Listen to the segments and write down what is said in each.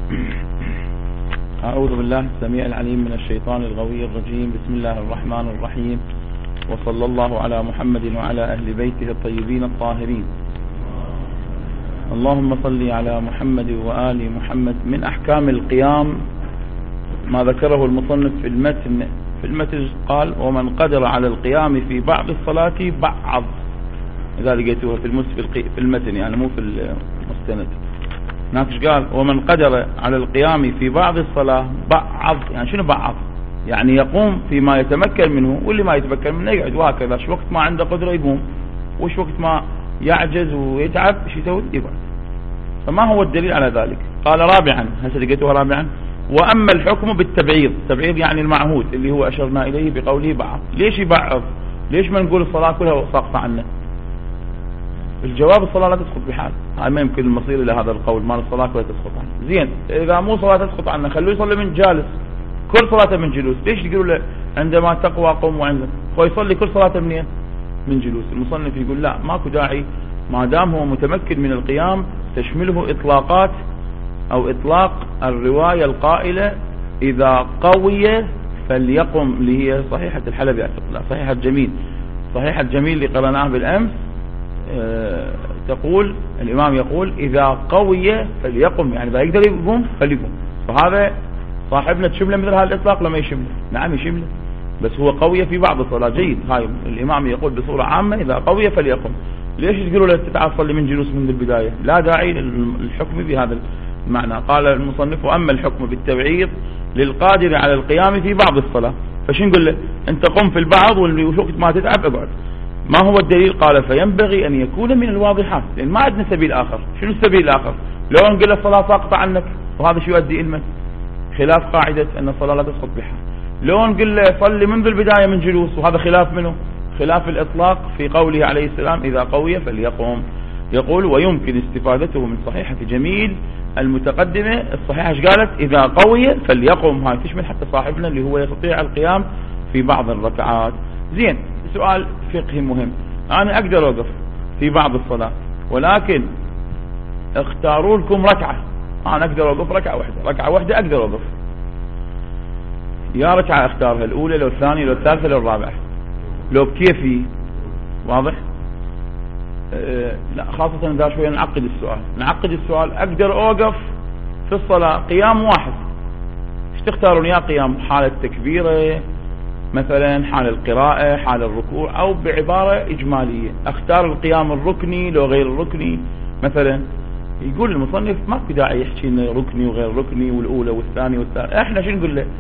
أعوذ بالله السميع العليم من الشيطان الغوي الرجيم. بسم الله الرحمن الرحيم، وصلى الله على محمد وعلى أهل بيته الطيبين الطاهرين. اللهم صل على محمد وآل محمد. من أحكام القيام ما ذكره المصنف في المتن قال: ومن قدر على القيام في بعض الصلاة بعض. إذا لقيتوها في المتن يعني مو في المستند. هناك قال: ومن قدر على القيام في بعض الصلاة بعض. يعني شنو بعض؟ يعني يقوم فيما يتمكن منه، واللي ما يتمكن منه يقعد، وهكذا. شو وقت ما عنده قدرة يقوم، وش وقت ما يعجز ويتعب ايش يسوي؟ يقعد. فما هو الدليل على ذلك؟ قال: رابعا، هسه لقيتوها رابعا: وأما الحكم بالتبعيض. تبعيض يعني المعهود اللي هو أشرنا إليه بقوله بعض. ليش يبعض؟ ليش ما نقول الصلاة كلها ساقطة عنه؟ الجواب: الصلاة لا تسقط بحال. هاي ما يمكن المصير إلى هذا القول، ما الصلاة كلها تسقط عنه. زين، إذا مو صلاة تسقط عنه خلوه يصلي من جالس، كل صلاة من جلوس. ليش يقولوا له عندما تقوى قم، وعندما هو يصلي كل صلاة منين؟ من جلوس. المصنف يقول لا، ماكو داعي، ما دام هو متمكن من القيام تشمله إطلاقات أو إطلاق الرواية القائلة إذا قوي فليقم، اللي هي صحيحة الحلبي أعتقد، لا صحيحة جميل. صحيحة جميل اللي قرأناه بالأمس تقول الإمام يقول إذا قوي فليقم، يعني إذا يقدر يقوم فليقوم. فهذا صاحبنا تشمله مثل هذا الإطلاق لما يشمله؟ نعم يشمله، بس هو قوي في بعض الصلاة. جيد، هاي الإمام يقول بصورة عامة إذا قوي فليقم. ليش تقولوا له تعال صلي من جلوس منذ البداية؟ لا داعي للحكم بهذا المعنى. قال المصنف: وأما الحكم بالتبعيض للقادر على القيام في بعض الصلاة، فش نقول له؟ أنت قم في البعض، ووقت ما تتعب اقعد. ما هو الدليل؟ قال: فينبغي أن يكون من الواضحات، لأن ما عندنا سبيل آخر. شنو السبيل الآخر؟ لو نقول الصلاة ساقطة عنك، وهذا شو يؤدي إلمه؟ خلاف قاعدة أن الصلاة لا تسقط بها. لو نقول له صلي منذ البداية من جلوس، وهذا خلاف منه؟ خلاف الإطلاق في قوله عليه السلام إذا قوي فليقوم. يقول: ويمكن استفادته من صحيحة جميل المتقدمة. الصحيحة ايش قالت؟ إذا قوي فليقوم. هاي تشمل حتى صاحبنا اللي هو يستطيع القيام في بعض الركعات. زين، سؤال فقهي مهم. أنا أقدر أوقف في بعض الصلاة، ولكن اختاروا لكم ركعة. أنا أقدر أوقف ركعة واحدة أقدر أوقف. يا ركعة اختارها، الأولى لو الثانية لو الثالثة لو الرابعة، لو بكيفي. واضح؟ لا، خاصة إذا شوية نعقد السؤال. أقدر أوقف في الصلاة قيام واحد. ايش تختارون؟ يا قيام حال التكبيرة مثلا، حال القراءة، حال الركوع، أو بعبارة إجمالية أختار القيام الركني لو غير الركني مثلا. يقول المصنف ماكو داعي يحكي لنا ركني وغير ركني والأولى والثانية والثالثة. احنا شو نقول له؟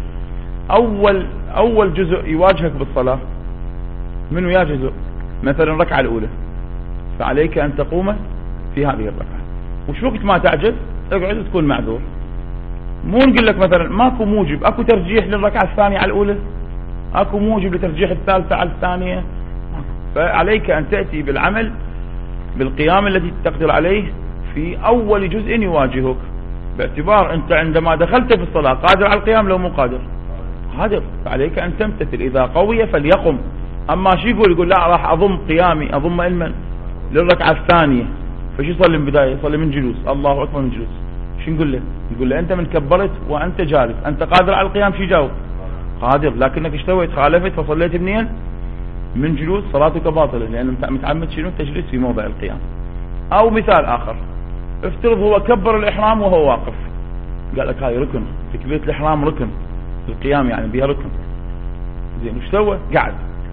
أول جزء يواجهك بالصلاة منو؟ يا جزء مثلا الركعة الأولى، فعليك أن تقوم في هذه الركعة. وش وقت ما تعجز اقعد تكون معذور. مو نقول لك مثلا ماكو موجب، اكو ترجيح للركعة الثانية على الأولى، اكو موجب لترجيح الثالثة على الثانية. فعليك أن تأتي بالعمل بالقيام الذي تقدر عليه في أول جزء يواجهك، باعتبار أنت عندما دخلت في الصلاة قادر على القيام لو مو قادر؟ قادر. فعليك أن تمتثل إذا قوي فليقم. أما شي يقول لا راح أضم قيامي، أضم علما للركعة الثانية، فشي يصلي من بداية؟ يصلي من جلوس، الله أكبر من جلوس. شو نقول له؟ نقول له أنت من كبرت وأنت جالس، أنت قادر على القيام. شي جاوب؟ قادر، لكنك ايش سويت؟ خالفت فصليت منين؟ من جلوس. صلاتك باطلة، لأن متعمد شنو؟ تجلس في موضع القيام. أو مثال آخر، افترض هو كبر الإحرام وهو واقف، قال لك هاي ركن، تكبيرة الإحرام ركن، القيام يعني بها ركن. زين، وش سوى؟ قعد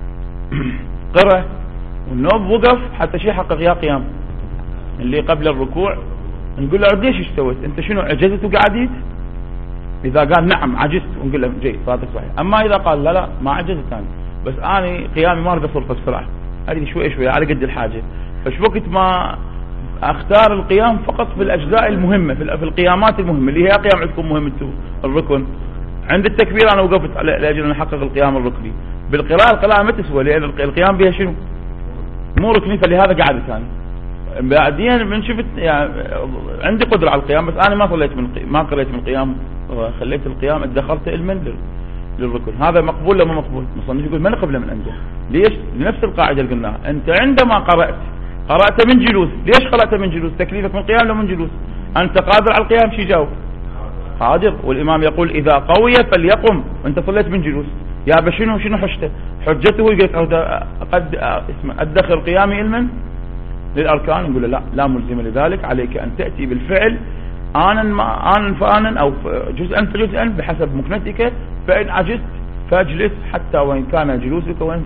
قرأ والنوم وقف حتى شي حقق يا قيام اللي قبل الركوع. نقول له ليش ايش سويت؟ انت شنو عجزت وقعدت؟ اذا قال نعم عجزت نقول له جيد صلاتك صحيح. اما اذا قال لا ما عجزت انا، بس انا قيامي ما اريد اصرفه بسرعه، اريد شوي على قد الحاجه. فش وقت ما اختار القيام فقط في الاجزاء المهمه، في القيامات المهمه اللي هي قيام عندكم مهم انتم الركن. عند التكبير انا وقفت لاجل ان احقق القيام الركني. بالقراءه ما تسوى، لان القيام بها شنو؟ مو ركني، فلهذا قعدت انا. بعدين من شفت يعني عندي قدره على القيام، بس انا ما قريت من القيام، خليت القيام ادخرت علما للركن. هذا مقبول ولا مو مقبول؟ المصنف يقول ما نقبله من عنده. ليش؟ لنفس القاعده اللي قلناها. انت عندما قرأت من جلوس، ليش قرأت من جلوس؟ تكليفك من قيام لو من جلوس؟ انت قادر على القيام. شي جاوب؟ قادر، والإمام يقول إذا قوي فليقم. أنت صليت من جلوس يا بشنو شنو حجته؟ يقول قد أدخر قيامي علما للأركان. نقول له لا ملزم لذلك، عليك أن تأتي بالفعل آنا فآنا أو جزءا فجزءا بحسب مكنتك، فإن عجزت فاجلس حتى وإن كان جلوسك وإن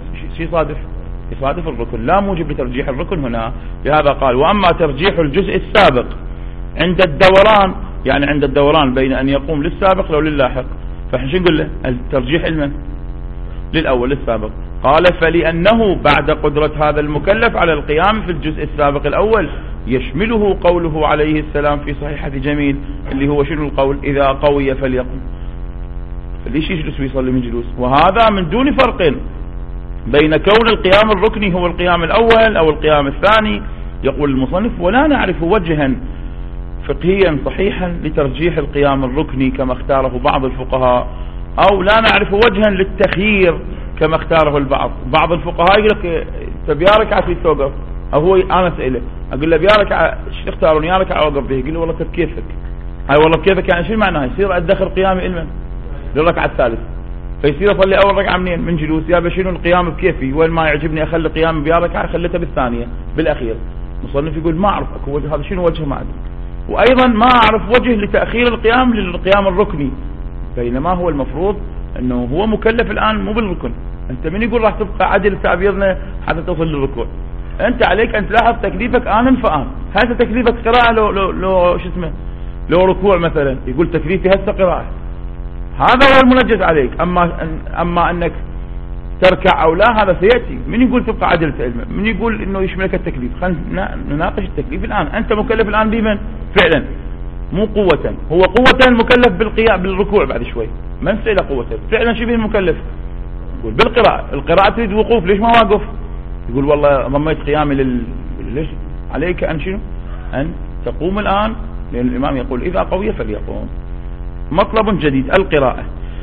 يصادف الركن، لا موجب لترجيح الركن هنا. لهذا قال وأما ترجيح الجزء السابق عند الدوران، يعني عند الدوران بين أن يقوم للسابق لو للاحق، فإحنا شو نقول له؟ الترجيح للأول للسابق. قال فلأنه بعد قدرة هذا المكلف على القيام في الجزء السابق الأول يشمله قوله عليه السلام في صحيحة جميل اللي هو شنو القول؟ إذا قوي فليقم. فليش يجلس ويصلي من جلوس؟ وهذا من دون فرق بين كون القيام الركني هو القيام الأول أو القيام الثاني. يقول المصنف ولا نعرف وجها فقهيا صحيحا لترجيح القيام الركني كما اختاره بعض الفقهاء، أو لا نعرف وجها للتخيير كما اختاره البعض. بعض الفقهاء يقول لك بيا ركعة توقف، أو هو أنا أسأله أقول له بيا ركعة شو تختارون، يا ركعة أوقف به؟ يقول له والله بكيفك. هاي والله بكيفك يعني شو معناها؟ يصير أدخر قيامي علما للركعة الثالثة، فيصير أصلي أول ركعة منين؟ من جلوس. يا بشنو القيام بكيفي، وين ما يعجبني أخلي قيامي بيا ركعة خليته بالثانية بالأخير. مصنف يقول ما أعرف أكو وجه، هذا شنو وجهه ما أدري. وأيضا ما أعرف وجه لتأخير القيام للقيام الركني، بينما هو المفروض أنه هو مكلف الآن مو بالركن. أنت من يقول راح تبقى عدل تعبيرنا حتى تصل للركوع؟ أنت عليك أن تلاحظ تكليفك آن فآن. هذا تكليفك قراءة لو شو اسمه لو ركوع مثلا، يقول تكليفي هسه قراءة، هذا هو المنجز عليك. أما أنك تركع أو لا هذا سيأتي. من يقول تبقى عدل علم؟ من يقول إنه يشملك التكليف؟ خلينا نناقش التكليف الآن. أنت مكلف الآن بمن فعلا؟ مو قوة، هو قوة مكلف بالقيام بالركوع بعد شوي، من سئل قوة فعلا شبه المكلف. يقول بالقراءة، القراءة تريد وقوف، ليش ما واقف؟ يقول والله ضميت قيامي ليش؟ عليك أن شنو؟ أن تقوم الآن، لأن الإمام يقول إذا قوي فليقوم. مطلب جديد القراءة.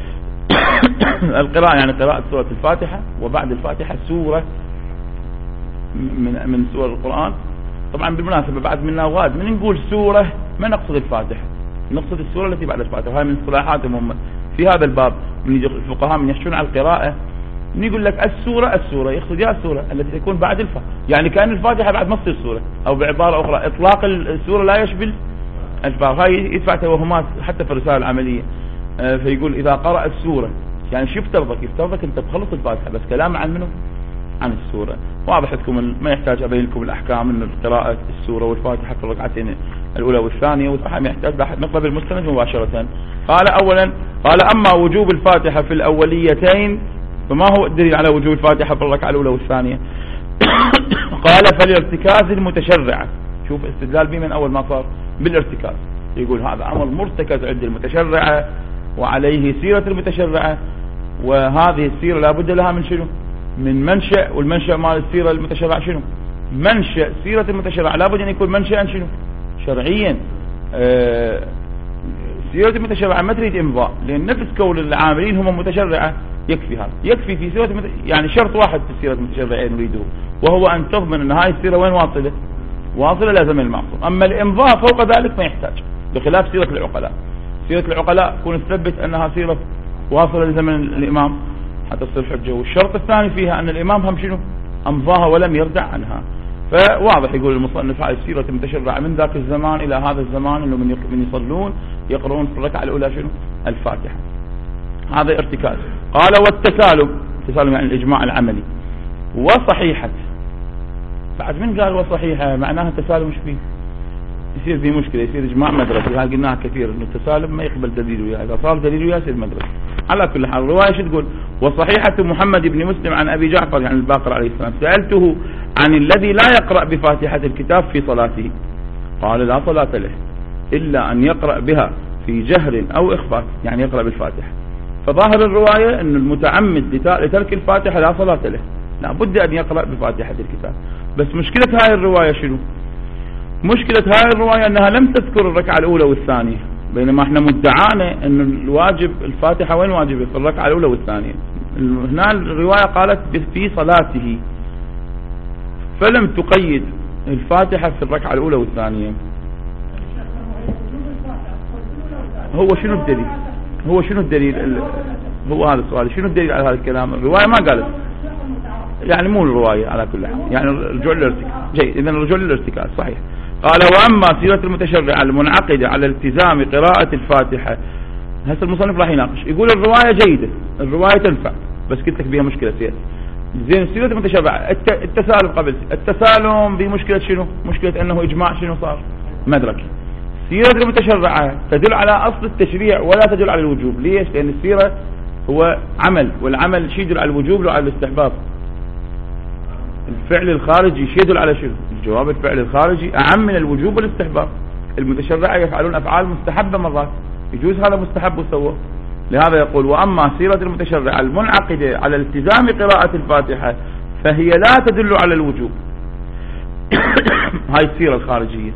القراءة يعني قراءة سورة الفاتحة، وبعد الفاتحة سورة من سور القرآن. طبعا بالمناسبة بعد منا واد من نقول سورة ما نقصد الفاتحة، نقصد السورة التي بعد الفاتحة. هاي من اصطلاحاتهم هم في هذا الباب. من الفقهاء من يحشون على القراءة من يقول لك السورة يقصد يا السورة التي تكون بعد الفاتحة، يعني كأن الفاتحة بعد نص السورة، أو بعبارة أخرى إطلاق السورة لا يشمل الفاتحة. هاي يدفع توهمات حتى في الرسالة العملية. فيقول إذا قرأ السورة يعني شو يفترضك أنت بخلص الفاتحة، بس كلام عن منه عن السورة. واضح لكم ما يحتاج أبين لكم الأحكام من قراءة السورة والفاتحة في الركعتين الأولى والثانية، وما يحتاج نقرأ المستند مباشرة. قال أولا قال أما وجوب الفاتحة في الأوليتين فما هو الدليل على وجوب الفاتحة في الركعة الأولى والثانية؟ قال فالارتكاز المتشرعة. شوف استدلال به من أول ما صار بالارتكاز، يقول هذا أمر مرتكز عند المتشرعة وعليه سيرة المتشرعة، وهذه السيرة لابد لها من شنو؟ من منشأ، والمنشأ مال السيرة المتشرعة شنو؟ منشأ سيرة المتشرعة لابد أن يكون منشأ شنو؟ شرعيا. سيرة المتشرعة ما تريد إمضاء، لأن نفس كون العاملين هم متشرعة يكفي. هذا يكفي في سيرة يعني شرط واحد في سيرة المتشرعين نريده، وهو أن تضمن أن هاي السيرة وين واصلة لازم المعصوم. أما الإمضاء فوق ذلك ما يحتاج، بخلاف سيرة العقلاء. سيرة العقلاء كون تثبت أنها سيرة واصلة لزمن الإمام حتى تصير حجة. والشرط الثاني فيها أن الإمام هم شنو؟ أمضاها ولم يرجع عنها. فواضح يقول المصنف هاي السيرة المتشرعة من ذاك الزمان إلى هذا الزمان، إنه من يصلون يقرؤون في الركعة الأولى شنو؟ الفاتحة. هذا ارتكاز. قال والتسالم يعني الإجماع العملي. وصحيحة، بعد من قال وصحيحة معناها التسالم مش فيه، يصير في مشكلة، يصير إجماع مدرسي. هاي قلناها كثير إنه التسالم ما يقبل دليل وياه، إذا صار دليل وياه يصير مدرسي. على كل حال الرواية شو تقول؟ وصحيحة محمد بن مسلم عن أبي جعفر يعني الباقر عليه السلام سألته عن الذي لا يقرأ بفاتحة الكتاب في صلاته، قال لا صلاة له إلا أن يقرأ بها في جهر أو إخفاء، يعني يقرأ بالفاتحة. فظاهر الرواية أن المتعمد لترك الفاتحة لا صلاة له، لا بد أن يقرأ بفاتحة الكتاب. بس مشكلة هاي الرواية شنو؟ مشكلة هاي الرواية أنها لم تذكر الركعة الأولى والثانية، بينما احنا مدعانا أن الواجب الفاتحة وين واجبه؟ في الركعة الأولى والثانية. هنا الرواية قالت في صلاته، فلم تقيد الفاتحة في الركعة الأولى والثانية. هو شنو الدليل هو هذا السؤال، شنو الدليل على هذا الكلام؟ الرواية ما قالت، يعني مو الرواية على كل حال، يعني الرجوع للارتكاز. جيد، إذن الرجوع للارتكاز صحيح. قال وأما سيرة المتشرع المنعقدة على التزام قراءة الفاتحة، هسه المصنف راح يناقش، يقول الرواية جيدة، الرواية تنفع، بس قلت لك بها مشكلة سياسة. زين سيرة المتشرع التسالم قبل التسالم بمشكلة شنو؟ مشكلة أنه إجماع شنو صار؟ مدرك. سيرة المتشرعة تدل على أصل التشريع ولا تدل على الوجوب. ليش؟ لأن السيرة هو عمل، والعمل شيء يدل على الوجوب لو على الاستحباب. الفعل الخارجي شيء يدل على شنو؟ الجواب الفعل الخارجي أعم من الوجوب والاستحباب. المتشرعة يفعلون أفعال مستحبة مرات، يجوز هذا مستحب وسواه. لهذا يقول وأما سيرة المتشرعة المنعقدة على التزام قراءة الفاتحة فهي لا تدل على الوجوب. هاي السيرة الخارجية.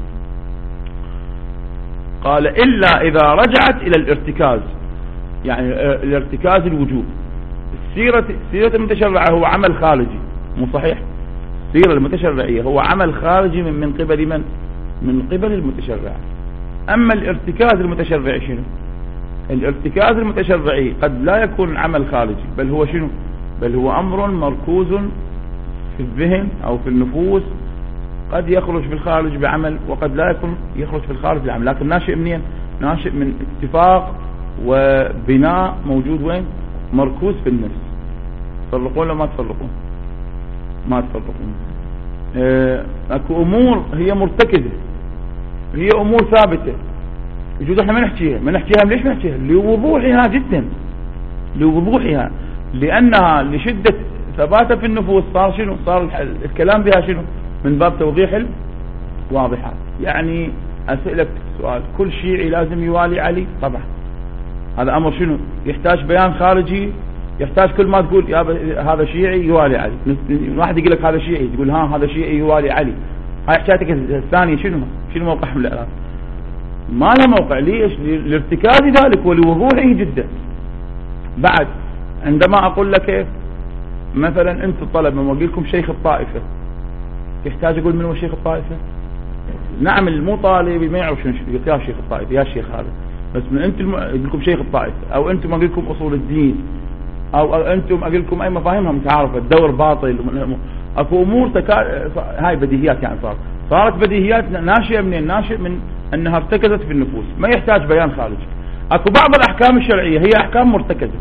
قال إلا إذا رجعت إلى الارتكاز، يعني الارتكاز الوجوب. سيرة المتشرعة هو عمل خارجي، مو صحيح؟ السيرة المتشرعية هو عمل خارجي من قبل من؟ من قبل المتشرع. أما الارتكاز المتشرعي شنو؟ الارتكاز المتشرعي قد لا يكون عمل خارجي، بل هو شنو؟ بل هو أمر مركوز في الذهن أو في النفوس، قد يخرج في الخارج بعمل وقد لا يكون يخرج في الخارج بعمل، لكن ناشئ منين؟ ناشئ من اتفاق وبناء موجود وين؟ مركوز في النفس. تفرقون ولا ما تفرقون؟ ما تفرقون. اكو امور هي مرتكزة، هي امور ثابتة، يجوز احنا ما نحكيها ليش ما نحكيها؟ لوضوحها جدا، لوضوحها، لانها لشدة ثباتها في النفوس صار شنو؟ صار الكلام بها شنو؟ من باب توضيح الواضحات. يعني اسألك سؤال، كل شيعي لازم يوالي علي؟ طبعا هذا امر شنو؟ يحتاج بيان خارجي، يحتاج كل ما تقول يا هذا شيعي يوالي علي، واحد يقول لك هذا شيعي تقول هذا شيعي يوالي علي، هاي حكايتك الثانية شنو موقعهم من الإعلام؟ ما له موقع. ليش؟ لارتكاز ذلك ولوضوحه جدا. بعد عندما اقول لك مثلا انت الطلبة لما اقول لكم شيخ الطائفة، يحتاج اقول من هو شيخ الطائفة؟ نعم المو طالب ما يعرف شنو يا شيخ الطائفة يا شيخ هذا، بس من انتم اقول لكم شيخ الطائفة، او انتم اقول لكم اصول الدين، او انتم اقول لكم اي مفاهيمها متعارفة، الدور باطل، اكو امور هاي بديهيات، يعني صارت بديهيات ناشئة منين؟ ناشئ من انها ارتكزت في النفوس، ما يحتاج بيان خارجي. اكو بعض الاحكام الشرعية هي احكام مرتكزة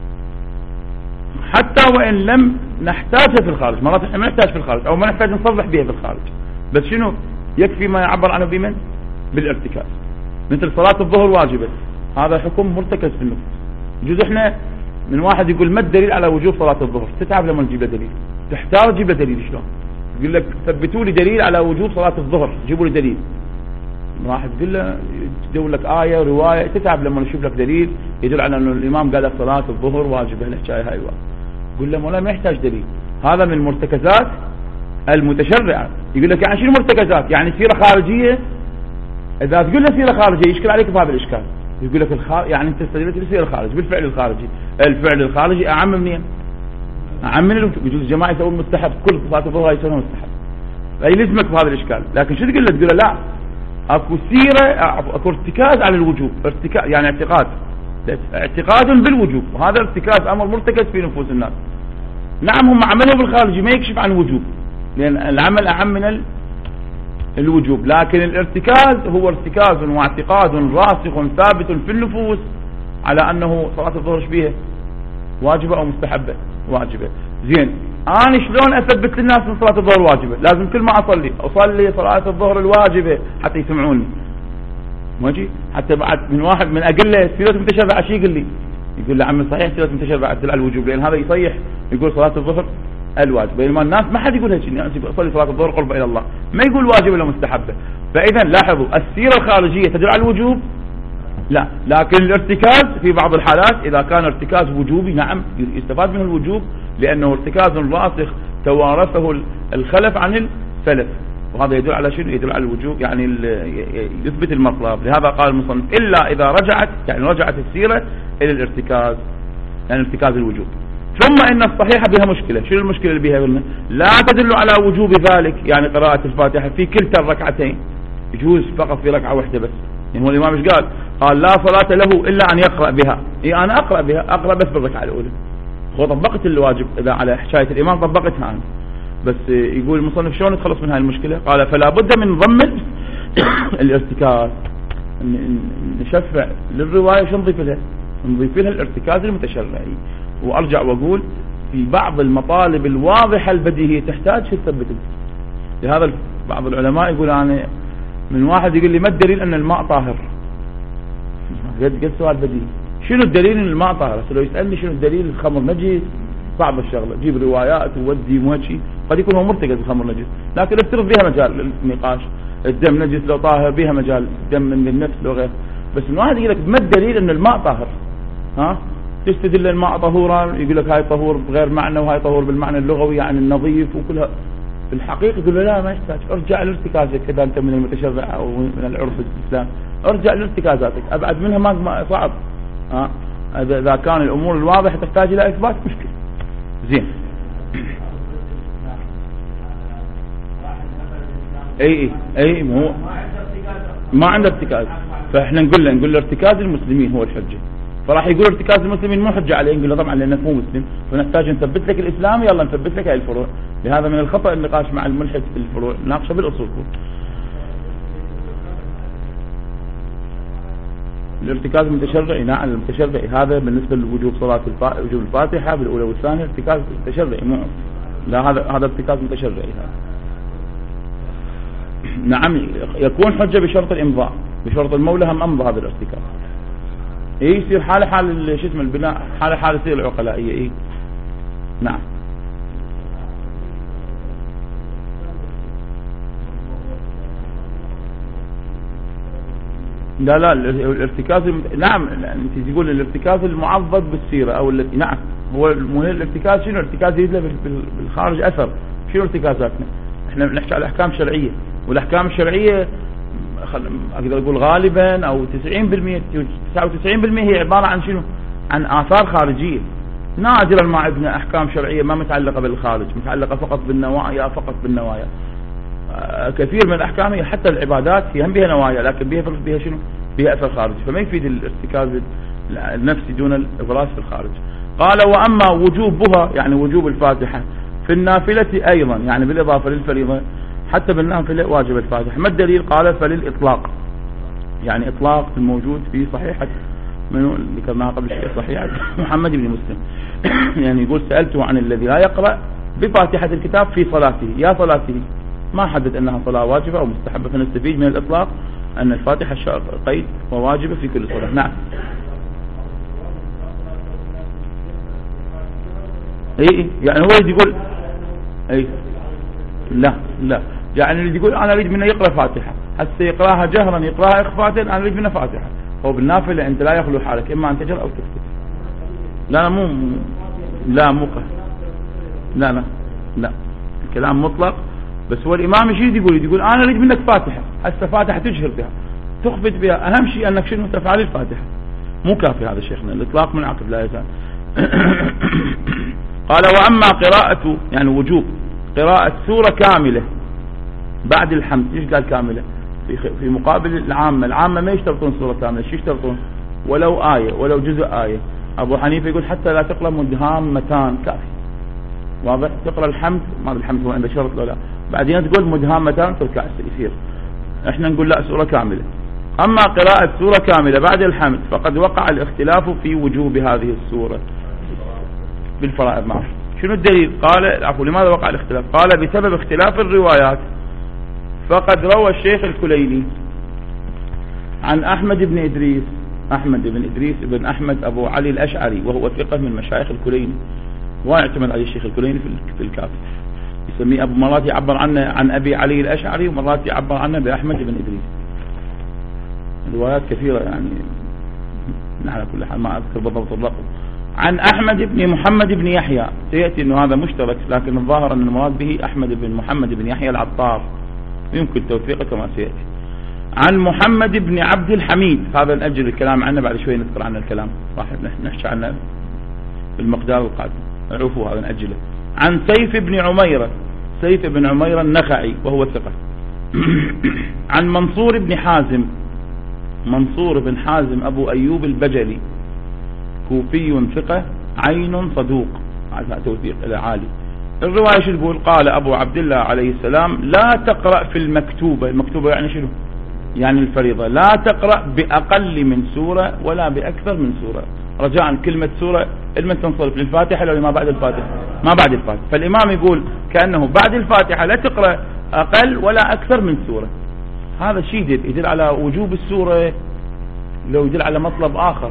حتى وان لم نحتاجها في الخارج، مرات احنا ما نحتاج في الخارج او ما نحتاج نصرح بها في الخارج، بس شنو يكفي ما يعبر عنه بمن؟ بالارتكاز. مثل صلاة الظهر واجبة، هذا حكم مرتكز في النفوس. يجوز احنا من واحد يقول ما الدليل على وجوب صلاة الظهر، تتعب لما نجيب له دليل، تحتاج تجيب له دليل. شلون؟ يقول لك ثبتوا لي دليل على وجوب صلاة الظهر، جيبوا لي دليل. واحد تقول له يدور لك آية رواية، تتعب لما نشوف لك دليل يدل على أن الإمام قال صلاة الظهر واجبة، الحكاية هاي يقول له مولا ما يحتاج دليل، هذا من مرتكزات المتشرعة. يقول لك يعني شنو مرتكزات؟ يعني سيرة خارجية. إذا تقول له سيرة خارجية يشكل عليك بهذا الإشكال، يقول لك يعني أنت استدلت بالسيرة الخارجية بالفعل الخارجي، الفعل الخارجي أعم منين؟ أعم من يجوز الجماعة يسوون مستحب، كل صلاة الظهر يسوون مستحب، فيلزمك بهذا الإشكال. لكن شو تقول له؟ تقول له لا، اكو سيرة، اكو ارتكاز على الوجوب، ارتكاز يعني اعتقاد بالوجوب، وهذا ارتكاز امر مرتكز في نفوس الناس. نعم هم عملوا بالخارج ما يكشف عن الوجوب، لان العمل اعم من الوجوب، لكن الارتكاز هو ارتكاز واعتقاد راسخ ثابت في النفوس على انه صلاة الظهر شبيهة واجبة او مستحبة؟ واجبة. زين انا شلون اثبت للناس ان صلاة الظهر واجبة؟ لازم كل ما اصلي صلاة الظهر الواجبة حتى يسمعوني، ماشي؟ حتى بعد من واحد من اقول له سيرة متشرعة شي يقول لي؟ يقول له عمي صحيح سيرة متشرعة تدل على الوجوب، لان هذا يصيح يقول صلاة الظهر الواجب، بينما الناس ما حد يقول هيك، الناس يصلي صلاة الظهر قربة الى الله، ما يقول واجب ولا مستحبة. فاذا لاحظوا السيرة الخارجية تدل على الوجوب؟ لا، لكن الارتكاز في بعض الحالات اذا كان ارتكاز وجوبي نعم يستفاد منه الوجوب، لانه ارتكاز راسخ توارثه الخلف عن السلف، وهذا يدل على شنو؟ يدل على الوجوب، يعني يثبت المطلب. لهذا قال المصنف الا اذا رجعت، يعني رجعت السيرة الى الارتكاز، يعني ارتكاز الوجوب. ثم ان الصحيحة بها مشكلة. شنو المشكلة اللي بها؟ قلنا لا تدل على وجوب ذلك، يعني قراءة الفاتحة في كلتا الركعتين، يجوز فقط في ركعة واحدة بس. يعني هو الامام ايش قال؟ قال لا صلاة له إلا أن يقرأ بها. أنا أقرأ بها، أقرأ بس بالركعة الأولى. هو طبقت الواجب إذا على حشاية الإمام طبقتها أنا، بس يقول المصنف شلون يتخلص من هاي المشكلة؟ قال فلا بد من ضم الارتكاز، نشفع للرواية شو نضيف لها؟ نضيف لها الارتكاز المتشرعي. وأرجع وأقول في بعض المطالب الواضحة البديهية تحتاج شو تثبت. لهذا بعض العلماء يقول أنا من واحد يقول لي ما الدليل أن الماء طاهر؟ قد سؤال بديهي، شنو الدليل أن الماء طاهر؟ لو يسألني شنو الدليل الخمر نجس، صعب الشغلة، جيب روايات وودي وهالشيء، قد يكون هو مرتكز الخمر نجس، لكن افترض بها مجال للنقاش. الدم نجس لو طاهر بها مجال، دم من النفس لو غير. بس من واحد يقول لك ما الدليل أن الماء طاهر؟ تستدل الماء طهورا، يقول لك هاي طهور بغير معنى وهاي طهور بالمعنى اللغوي يعني النظيف وكلها. في الحقيقة يقول له لا ما يحتاج، ارجع لارتكازك كذا أنت من المتشرع أو من العرف الإسلام، ارجع لارتكازاتك، أبعد منها ما صعب. إذا كان الأمور الواضحة تحتاج إلى إثبات مشكلة. زين. اي ما عنده ارتكاز، فاحنا نقول له ارتكاز المسلمين هو الحجة، فراح يقول ارتكاز المسلمين مو حجة عليه، نقول له طبعا لانك مو مسلم فنحتاج نثبت لك الاسلام، يلا نثبت لك هاي الفروع. لهذا من الخطأ النقاش مع الملحد في الفروع، ناقشه بالاصول. الارتكاز المتشرعي، نعم المتشرعي هذا بالنسبة لوجوب صلاة وجوب الفاتحة بالأولى والثانية ارتكاز متشرعي، مو لا هذا ارتكاز متشرعي هذا. نعم يكون حجة بشرط الإمضاء، بشرط المولى هم أمضى هذا الارتكاز. يصير حال شو اسمه البناء، حال يصير العقلائية. نعم. لا الارتكاز نعم انت تقول الارتكاز المعضد بالسيرة او التي نعم هو الارتكاز. شنو الارتكاز يدله بالخارج اثر؟ شنو ارتكازاتنا؟ احنا بنحكي على الاحكام الشرعية، والاحكام الشرعية اقدر اقول غالبا او 90% 99% هي عبارة عن شنو؟ عن اثار خارجية. نادرا ما عندنا احكام شرعية ما متعلقة بالخارج، متعلقة فقط بالنوايا، فقط بالنوايا. كثير من الأحكام هي حتى العبادات هي هم بها نوايا، لكن بها شنو؟ بها أثر خارجي، فما يفيد الارتكاز النفسي دون الإبراز في الخارج. قال وأما وجوبها يعني وجوب الفاتحة في النافلة أيضا، يعني بالإضافة للفريضة حتى بالنافلة واجب الفاتحة. ما الدليل؟ قال فللإطلاق، يعني إطلاق الموجود في صحيحة منو ذكرناها قبل شوي، صحيحة محمد بن مسلم. يعني يقول سألته عن الذي لا يقرأ بفاتحة الكتاب في صلاته، يا صلاته، ما حدد أنها صلاة واجبة أو مستحبة، فنستفيد من الإطلاق أن الفاتحة قيد وواجبة في كل صلاة. نعم. يعني هو يقول لا يعني اللي يقول أنا أريد منه يقرأ فاتحة، حتى يقرأها جهرا يقرأها إخفاتا، أنا أريد منه فاتحة. هو بالنافلة أنت لا يخلو حالك، إما أن تجر أو تكتب. لا الكلام مطلق، بس هو الإمام يشيد يقول أنا أريد منك فاتحة، هسه فاتحة تجهر بها تخفت بها، أهم شيء أنك شنو تفعل الفاتحة، مو كافي هذا شيخنا، الإطلاق من عقب لا يزال. قال وأما قراءة يعني وجوب قراءة سورة كاملة بعد الحمد. إيش قال كاملة؟ في مقابل العامة ما يشترطون سورة كاملة، شو يشترطون؟ ولو آية، ولو جزء آية. أبو حنيفة يقول حتى لا تقرأ مدهامتان كافي، واضح؟ تقرأ الحمد، ما الحمد هو عنده شرط ولا، بعدين تقول مدهامتان تركع يصير. احنا نقول لا سورة كاملة. أما قراءة سورة كاملة بعد الحمد فقد وقع الاختلاف في وجوب هذه السورة بالفرائض. معه شنو الدليل؟ قال عفوا لماذا وقع الاختلاف؟ قال بسبب اختلاف الروايات. فقد روى الشيخ الكليني عن أحمد بن إدريس بن أحمد أبو علي الأشعري، وهو ثقة من مشايخ الكليني، ويعتمد عليه الشيخ الكليني في الكافي، يسميه أبو، مرات يعبر عنه عن أبي علي الأشعري، ومرات يعبر عنه بأحمد بن إدريس. روايات كثيرة يعني على كل حال ما أذكر بالضبط الرقم. عن أحمد بن محمد بن يحيى، سيأتي أنه هذا مشترك، لكن الظاهر أن المراد به أحمد بن محمد بن يحيى العطار، يمكن توثيقه كما سيأتي. عن محمد بن عبد الحميد، هذا نأجل الكلام عنه بعد شوي، نذكر عنه الكلام، راح نحكي عنه بالمقدار القادم، عرفوا هذا نأجله. عن سيف بن عميرة النخعي وهو ثقة. عن منصور بن حازم منصور بن حازم أبو أيوب البجلي، كوفي ثقة، عين صدوق، هذا توثيق إلى عالي. الرواية شو تقول؟ قال أبو عبد الله عليه السلام: لا تقرأ في المكتوبة. المكتوبة يعني شنو؟ يعني الفريضة. لا تقرأ بأقل من سورة ولا بأكثر من سورة. رجاء كلمة سورة لمن تنصرف للفاتحة لو ما بعد الفاتحة؟ ما بعد الفاتحة. فالإمام يقول كأنه بعد الفاتحة لا تقرأ أقل ولا أكثر من سورة. هذا شيء يدل على وجوب السورة، لو يدل على مطلب آخر.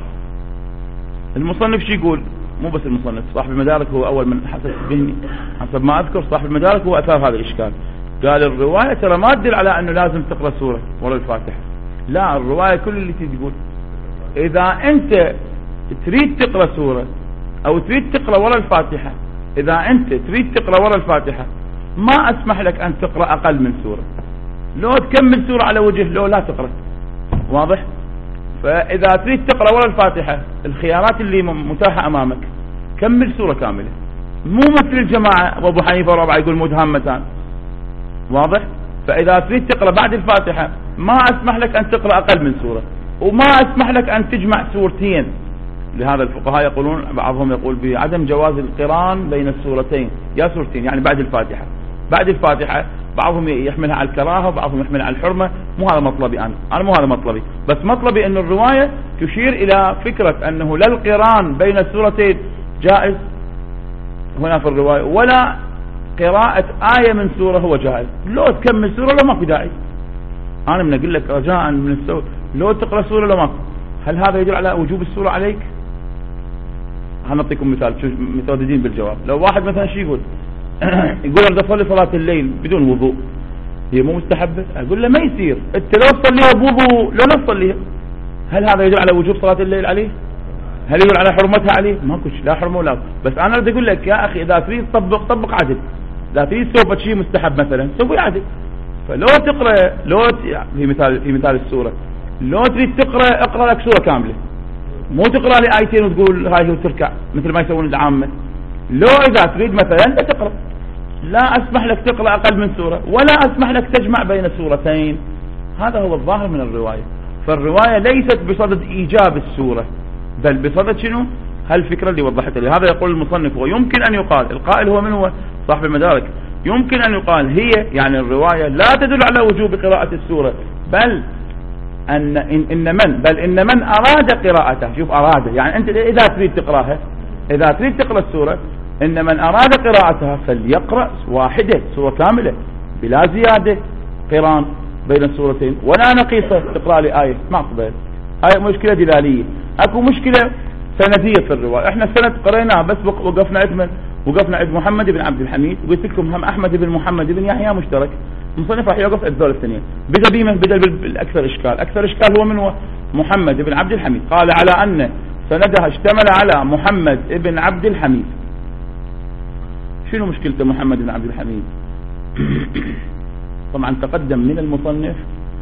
المصنف شو يقول؟ مو بس المصنف، صاحب المدارك هو أول من حسب ما أذكر صاحب المدارك هو أثار هذا الإشكال. قال الرواية ترى ما تدل على أنه لازم تقرأ سورة ولا الفاتحة. لا، الرواية كل اللي تقول إذا أنت تريد تقرأ سورة أو تريد تقرأ ولا الفاتحة، إذا أنت تريد تقرأ ولا الفاتحة ما أسمح لك أن تقرأ أقل من سورة. لو تكمل سورة على وجه، لو لا تقرأ. واضح؟ فإذا تريد تقرأ ولا الفاتحة الخيارات اللي متاحة أمامك كمل سورة كاملة، مو مثل الجماعة وأبو حنيفة ورابعة يقول مدهمتان. واضح؟ فإذا تريد تقرأ بعد الفاتحة ما أسمح لك أن تقرأ أقل من سورة، وما أسمح لك أن تجمع سورتين. لهذا الفقهاء يقولون، بعضهم يقول بعدم جواز القران بين السورتين، يا سورتين يعني بعد الفاتحة. بعد الفاتحة بعضهم يحملها على الكراهة وبعضهم يحملها على الحرمة. مو هذا مطلبي أنا مو هذا مطلبي، بس مطلبي أن الرواية تشير إلى فكرة أنه لا القران بين السورتين جائز هنا في الرواية، ولا قراءة آية من سورة هو جائز. لو تكمل سورة لو ما في داعي. أنا من أقول لك رجاء من السورة لو تقرأ سورة لو ما في. هل هذا يدل على وجوب السورة عليك؟ هنعطيكم مثال مترددين بالجواب. لو واحد مثلا شي يقول يقول أريد أصلي صلاة الليل بدون وضوء، هي مو مستحبة؟ أقول له ما يصير، أنت لو تصليها بوضوء لو لا تصليها. هل هذا يدل على وجوب صلاة الليل عليه؟ هل يدل على حرمتها عليه؟ ما كوش لا حرمه ولا. بس أنا أريد أقول لك يا أخي إذا تريد طبق عدل. إذا تريد سوف شيء مستحب مثلا سوي عدل. فلو تقرأ في مثال السورة، لو تريد تقرأ اقرأ لك سورة كاملة، مو تقرأ لي آيتين وتقول هاي هو تركع مثل ما يسوون العامة. لو إذا تريد مثلا أنت تقرأ، لا أسمح لك تقرأ أقل من سورة ولا أسمح لك تجمع بين سورتين. هذا هو الظاهر من الرواية. فالرواية ليست بصدد إيجاب السورة، بل بصدد شنو؟ هالفكرة اللي وضحتها لي. هذا يقول المصنف. ويمكن أن يقال، القائل هو من هو؟ صاحب المدارك. يمكن أن يقال هي يعني الرواية لا تدل على وجوب قراءة السورة، بل إن من أراد قراءتها. شوف أراد يعني أنت إذا تريد تقرأها، إذا تريد تقرأ السورة، إن من أراد قراءتها فليقرأ واحدة سورة كاملة بلا زيادة قران بين السورتين ولا نقيصة. تقرأ لي آية ما أقبل، هاي مشكلة دلالية. أكو مشكلة سندية في الرواية. احنا السند قريناه بس وقفنا عند محمد بن عبد الحميد، وقلت لكم هم أحمد بن محمد بن يحيى مشترك. المصنف راح يوقف الدول الثانيين. بدأ بالأكثر إشكال. أكثر إشكال هو من هو؟ محمد بن عبد الحميد. قال على أن سندها اشتمل على محمد بن عبد الحميد. شنو مشكلته محمد بن عبد الحميد؟ طبعا تقدم من المصنف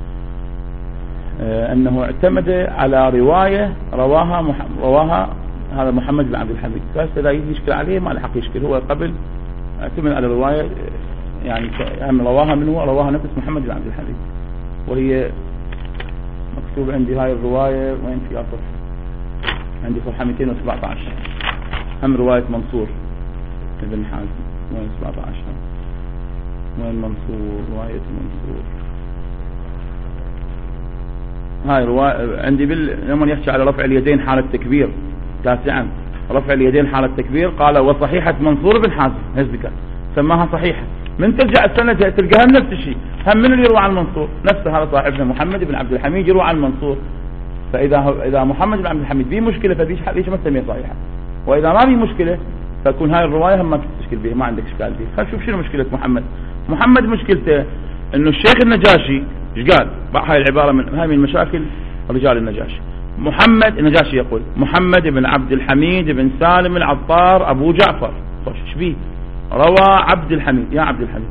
أنه اعتمد على رواية رواها هذا محمد بن عبد الحميد. فإذا يشكل عليه ما لحق يشكل. هو قبل اعتمد على رواية يعني رواها منه، رواها نفس محمد بن عبد الحميد، وهي مكتوب عندي هاي الرواية وين في أصل؟ عندي صفحة 217 هم رواية منصور ابن حازم. وين 17 وين منصور؟ رواية منصور هاي رواية عندي لما يحكي على رفع اليدين حال التكبير تاسعا. رفع اليدين حال التكبير قال وصحيحة منصور بن حازم هزك سماها صحيحة. من ترجع السنة تلقاها نفس الشيء. هم من اللي يروى عن منصور؟ نفسه هذا صاحبنا محمد بن عبد الحميد يروى عن منصور. فإذا محمد بن عبد الحميد في مشكلة فبيش ما تسميه صحيحة، وإذا ما في مشكلة فكون هاي الرواية هم ما تشكل بها، ما عندك إشكال فيها. خلينا نشوف شنو مشكلة محمد مشكلته إنه الشيخ النجاشي إيش قال؟ هاي العبارة هاي من مشاكل رجال النجاشي. النجاشي يقول محمد بن عبد الحميد بن سالم العطار أبو جعفر. ايش بيه؟ روى عبد الحميد. يا عبد الحميد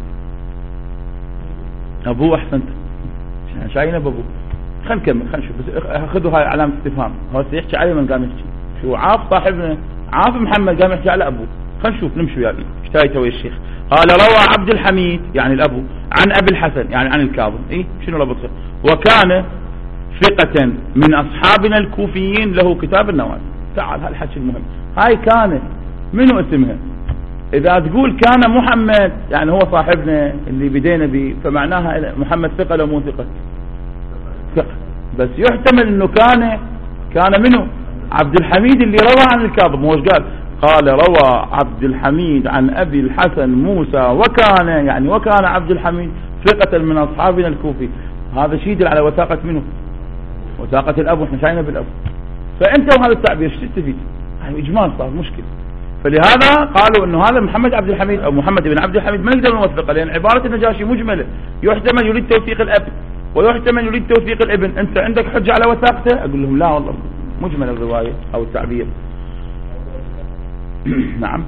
أبوه أحسنت شاينا بابوه. خلينا نكمل خلينا نشوف. بس خذوا هاي علامة استفهام. هو سيحكي عليه من قام يحكي شو عاف صاحبنا عاف محمد قام يحكي على أبوه. خلينا نشوف نمشي وياه ايش تايته الشيخ. قال روى عبد الحميد يعني الأبو عن أبي الحسن يعني عن الكاظم. شنو ربطه؟ وكان ثقة من أصحابنا الكوفيين له كتاب النوادر. تعال هالحكي المهم. هاي كان منو اسمها؟ إذا تقول كان محمد يعني هو صاحبنا اللي بدينا به، فمعناها محمد ثقة لو مو ثقة؟ ثقة. بس يحتمل انه كان منه عبد الحميد اللي روى عن الكاظم. هو قال روى عبد الحميد عن أبي الحسن موسى وكان عبد الحميد ثقة من أصحابنا الكوفي. هذا شيء يدل على وثاقة منه، وثاقة الأب، واحنا شاينا بالأب. فأنت وهذا التعبير ايش تستفيد؟ يعني إجمال صار مشكلة. فلهذا قالوا انه هذا محمد عبد الحميد او محمد بن عبد الحميد ما نقدر نوثقه، لان عبارة النجاشي مجملة، يحتمل يريد توثيق الاب ويحتمل يريد توثيق الابن. انت عندك حجة على وثاقته؟ اقول لهم لا والله مجمل الرواية او التعبير. نعم.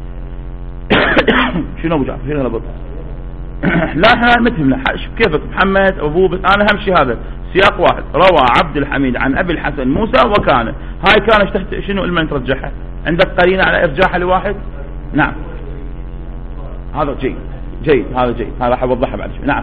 شنو ابو جعفر؟ شنو غلط؟ لا احنا متهمنا كيفك محمد ابوه، بس انا اهم شيء هذا سياق واحد. روى عبد الحميد عن ابي الحسن موسى وكان. هاي كان تحت شنو المن ترجحها؟ عندك قرينة على ارجاحها لواحد؟ نعم هذا جيد هذا جيد، هذا راح اوضحها بعد شوي. نعم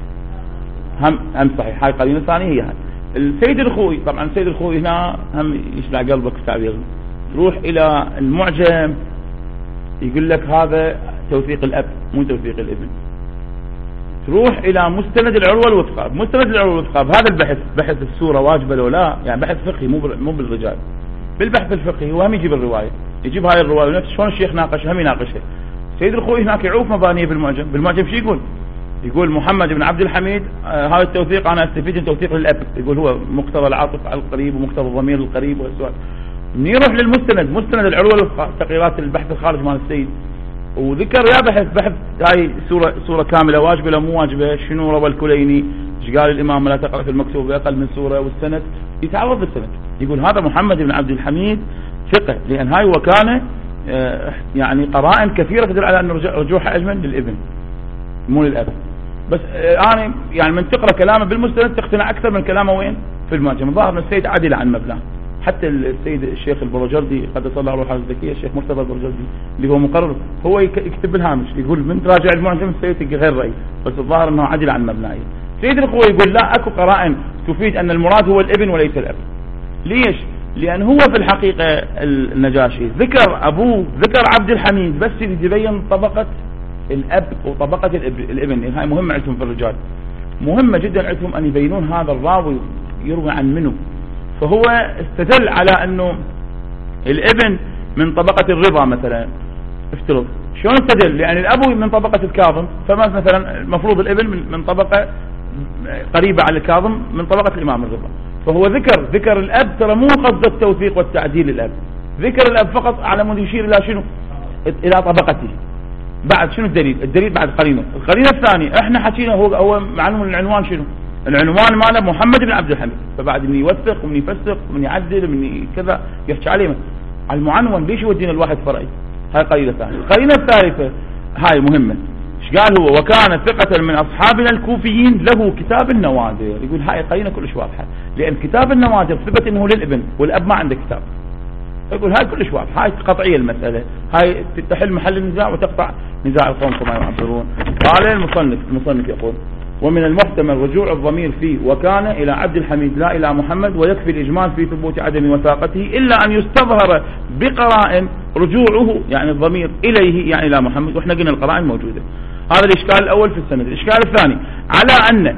هم صحيح. هاي قرينة ثانية هي هاي. السيد الخوي، طبعا السيد الخوي هنا هم يشبع قلبك التعبير. تروح الى المعجم يقول لك هذا توثيق الاب مو توثيق الابن. تروح الى مستند العروة والوثقاب. مستند العروة والوثقاب هذا البحث، بحث السورة واجبة لو لا، يعني بحث فقهي مو بالرجال. بالبحث الفقهي هو هم يجيب الرواية، يجيب هاي الرواية ونفس شلون الشيخ ناقشها هم يناقشها. سيد الخوي هناك يعوف مبانيه بالمعجم. بالمعجم شو يقول محمد بن عبد الحميد هذا التوثيق انا استفيد من توثيق الاب. يقول هو مقتضى العاطف على القريب ومقتضى الضمير القريب والسؤال. نروح للمستند، مستند العروة والوثقاب، تقريرات البحث الخارج مال السيد، وذكر يا بحث هاي سورة كاملة واجبة لو مو واجبة، شنو روى الكليني، ايش قال الامام لا تقرأ في المكتوب باقل من سورة، والسند يتعرض بالسند. يقول هذا محمد بن عبد الحميد ثقة، لان هاي وكان يعني قرائن كثيرة تدل على ان رجوعها اجمل للابن مو للاب. بس انا يعني من تقرأ كلامه بالمستند تقتنع اكثر من كلامه وين في المعجم. ظاهر ان السيد عدل عن مبلغ. حتى السيد الشيخ البرجردي قد صلى على روحه الزكية، الشيخ مرتضى البرجردي اللي هو مقرر، هو يكتب بالهامش يقول من تراجع المعجم السيد تلقى غير رأي، بس الظاهر انه عدل عن مبنائه. سيد الخوي يقول لا، اكو قرائن تفيد ان المراد هو الابن وليس الاب. ليش؟ لان هو في الحقيقة النجاشي ذكر ابوه، ذكر عبد الحميد، بس يبين طبقة الاب وطبقة الابن. هاي مهمة عندهم في الرجال، مهمة جدا عندهم ان يبينون هذا الراوي يروي عن منه. فهو استدل على انه الابن من طبقة الرضا مثلا، افترض شلون استدل؟ لان الابو من طبقة الكاظم، فمثلا المفروض الابن من طبقة قريبة على الكاظم من طبقة الامام الرضا. فهو ذكر الاب، ترى مو قصد التوثيق والتعديل للاب، ذكر الاب فقط على مود يشير الى شنو؟ الى طبقته. بعد شنو الدليل بعد قرينه. القرينة الثانية احنا حكينا هو معلوم العنوان شنو؟ العنوان ماله محمد بن عبد الحميد، فبعد من يوثق ومن يفسق ومن يعدل ومن كذا يحكي عليه على المعنون. ليش يودينا الواحد فرعي؟ هاي قرينة ثانية. القرينة الثالثة هاي مهمة، ايش قال هو؟ وكان ثقة من اصحابنا الكوفيين له كتاب النوادر. يقول هاي قرينة كلش واضحة، لان كتاب النوادر ثبت انه للابن والاب ما عنده كتاب. يقول هاي كلش واضحة، هاي قطعية المسألة، هاي تحل محل النزاع وتقطع نزاع القوم كما يعبرون. قال المصنف يقول ومن المحتمل رجوع الضمير فيه وكان إلى عبد الحميد لا إلى محمد، ويكفي الإجمال في ثبوت عدم وثاقته، إلا أن يستظهر بقرائن رجوعه يعني الضمير إليه يعني إلى محمد، وإحنا قلنا القرائن موجودة. هذا الإشكال الأول في السند. الإشكال الثاني على أن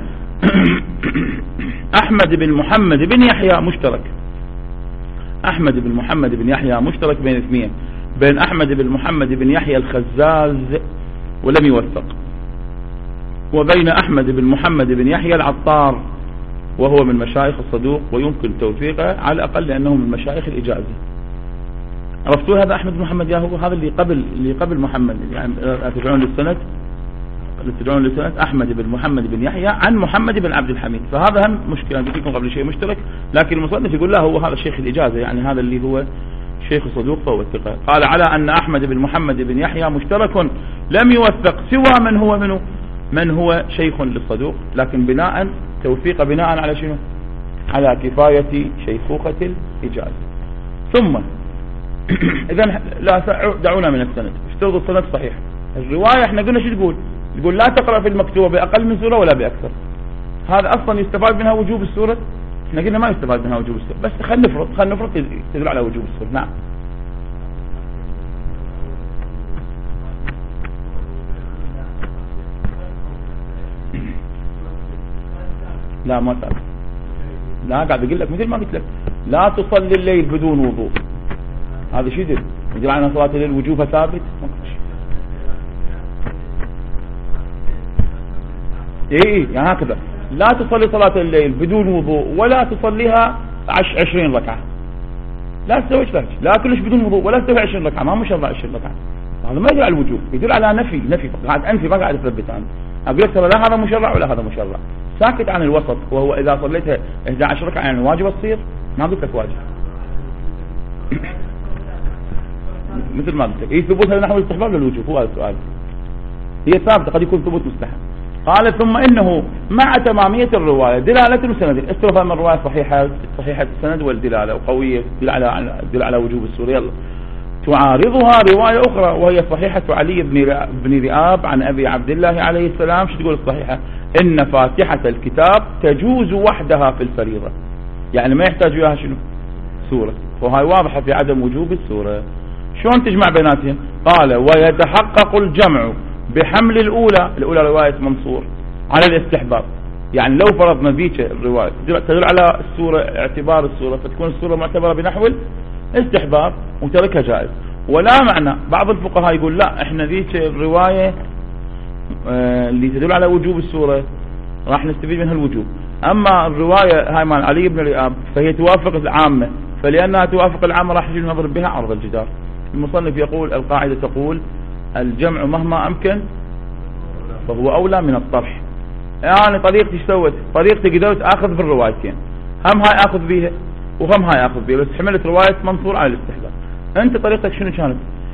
أحمد بن محمد بن يحيى مشترك. أحمد بن محمد بن يحيى مشترك بين اثنين، بين أحمد بن محمد بن يحيى الخزاز ولم يوثق، وبين أحمد بن محمد بن يحيى العطار وهو من مشايخ الصدوق ويمكن توثيقه على الأقل لأنه من مشايخ الإجازة. عرفتوا هذا أحمد بن محمد ياهو؟ هذا اللي قبل محمد، يعني تدعون للسنة أحمد بن محمد بن يحيى عن محمد بن عبد الحميد. فهذا هم مشكلة، قلت لكم قبل شيء مشترك، لكن المصنف يقول لا هو هذا شيخ الإجازة، يعني هذا اللي هو شيخ الصدوق فهو الثقة. قال على أن أحمد بن محمد بن يحيى مشترك لم يوثق سوى من هو شيخ للصدوق، لكن توثيق بناء على شنو؟ على كفاية شيخوخة الإجازة. ثم إذن لا دعونا من السند، اشترطوا السند صحيح. الرواية احنا قلنا شو تقول لا تقرأ في المكتوبة بأقل من سورة ولا بأكثر. هذا أصلا يستفاد منها وجوب السورة احنا قلنا ما يستفاد منها وجوب السور، بس خلينا نفرض تدل على وجوب السور. نعم. لا ما تعرف، لا قاعد اقول لك مثل ما قلت لك لا تصلي الليل بدون وضوء، هذا شيء يدل على صلاة الليل وجوبها ثابت. ايه يعني هكذا، لا تصلي صلاة الليل بدون وضوء ولا تصليها 20 ركعة، لا تسوي ذلك، لا كلش بدون وضوء ولا تسوي 20 ركعة، ما مشرع 20 ركعة، هذا ما يدل على الوجوب، يدل على نفي قاعد انفي ما قاعد اثبت انا، اقول لك ترى لا هذا مشرع ولا هذا مشرع، ساكت عن الوسط، وهو اذا صليتها 11 ركعة يعني واجب تصير، ما قلت لك واجب. مثل ما قلت لك اي ثبوتها نحو الاستحباب للوجوب، هو هذا السؤال، هي ثابتة قد يكون ثبوت مستحب. قال ثم إنه مع تمامية الرواية دلالة وسند، استوفى من الرواية صحيحة السند والدلالة وقوية دل على وجوب السور. يلا تعارضها رواية أخرى وهي صحيحة علي بن ذئاب عن أبي عبد الله عليه السلام. شو تقول الصحيحة؟ إن فاتحة الكتاب تجوز وحدها في الفريضة، يعني ما يحتاج وياها شنو؟ سورة، وهي واضحة في عدم وجوب السورة. شلون تجمع بيناتهم؟ قال ويتحقق الجمع بحمل الأولى رواية منصور على الاستحباب، يعني لو فرضنا ذيك الرواية تدل على السورة اعتبار السورة، فتكون السورة معتبرة بنحو الاستحباب وتركها جائز. ولا معنى بعض الفقهاء يقول لا احنا ذيك الرواية اللي تدل على وجوب السورة راح نستفيد منها الوجوب، اما الرواية هاي مال علي بن رئاب فهي توافق العامة، فلأنها توافق العامة راح نجي نضرب بها عرض الجدار. المصنف يقول القاعدة تقول الجمع مهما أمكن فهو أولى من الطرح، يعني طريقتي ايش سوت؟ طريقتي قدرت أخذ بالروايتين، هم هاي أخذ بيها وهم هاي أخذ بيها، بس حملت رواية منصور على الاستحباب. أنت طريقتك شنو كانت؟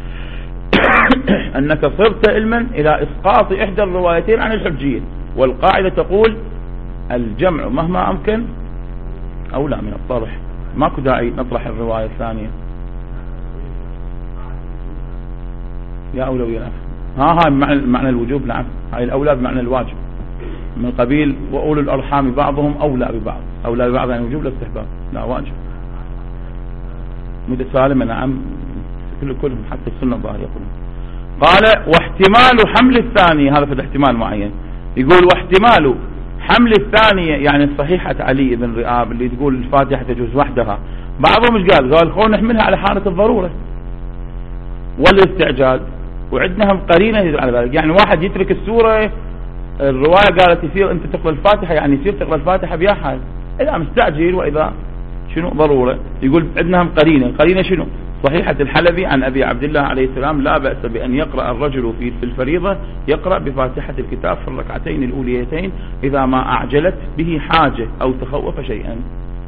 أنك صرت علما إلى إسقاط إحدى الروايتين عن الحجية، والقاعدة تقول الجمع مهما أمكن أولى من الطرح، ماكو داعي نطرح الرواية الثانية. يا أولوية هاي معنى الوجوب. نعم هاي الأولى بمعنى الواجب، من قبيل وأولو الأرحام بعضهم أولى ببعض، أولى ببعض يعني وجوب الاستحباب لا واجب متسالمة. نعم كلهم حتى السنة الظاهر يقولون. قال واحتمال حمل الثاني، هذا في الاحتمال معين، يقول واحتمال حمل الثانية يعني صحيحة علي بن رئاب اللي تقول الفاتحة تجوز وحدها، بعضهم ايش قال خلونا نحملها على حالة الضرورة والاستعجال، وعندنا هم قرينة يدل على ذلك، يعني واحد يترك السورة، الرواية قالت يصير انت تقرأ الفاتحة يعني يصير تقرأ الفاتحة بيا حال، اذا مستعجل واذا شنو ضرورة. يقول عندنا هم قرينة شنو؟ صحيحة الحلبي عن أبي عبد الله عليه السلام لا بأس بأن يقرأ الرجل في الفريضة يقرأ بفاتحة الكتاب في الركعتين الأوليتين إذا ما أعجلت به حاجة أو تخوف شيئا.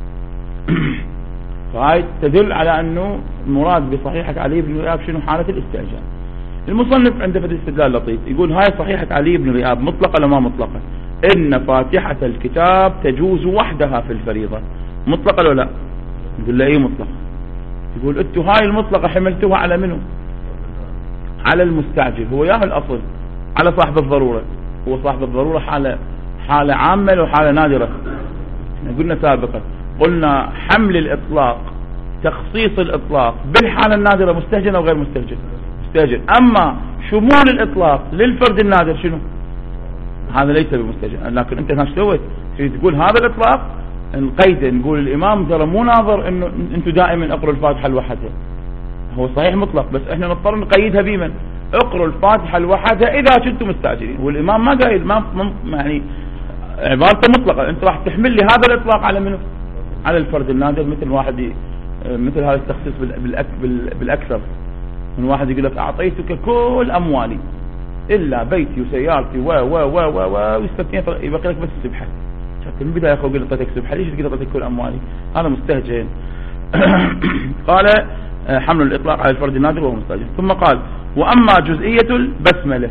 فهاي تدل على أنه المراد بصحيحة علي بن رئاب شنو؟ حالة الاستعجال. المصنف عنده في استدلال لطيف يقول هاي صحيحة علي بن رئاب مطلقة ولا ما مطلقة؟ إن فاتحة الكتاب تجوز وحدها في الفريضة، مطلقة ولا لا؟ يقول له ايه مطلقة. يقول انتوا هاي المطلقة حملتوها على منه؟ على المستعجل، هو ياه الأصل على صاحب الضرورة، هو صاحب الضرورة حالة عامة وحالة نادرة. قلنا سابقا قلنا حمل الإطلاق تخصيص الإطلاق بالحالة النادرة مستهجن أو غير مستهجن؟ مستهجن. أما شمول الإطلاق للفرد النادر شنو؟ هذا ليس بمستهجن. لكن أنت هاش سويت تقول هذا الإطلاق نقيد، نقول الإمام ترى مو ناظر إنه أنتوا دائما اقروا الفاتحة لوحدها، هو صحيح مطلق بس إحنا نضطر نقيدها بمن؟ اقروا الفاتحة لوحدها إذا كنتم مستعجلين، والإمام ما قايل ما يعني عبارته مطلقة، أنت راح تحمل لي هذا الإطلاق على منه؟ على الفرد النادر. مثل واحد مثل هذا التخصيص بالأكثر من واحد يقول لك أعطيتك كل أموالي إلا بيتي وسيارتي ويستثني يبقى لك بس السبحة، من البداية يقول اعطيتك سبحة ليش تقول اعطيتك كل أموالي؟ هذا مستهجن. قال حمل الإطلاق على الفرد النادر وهو مستهجن. ثم قال وأما جزئية البسملة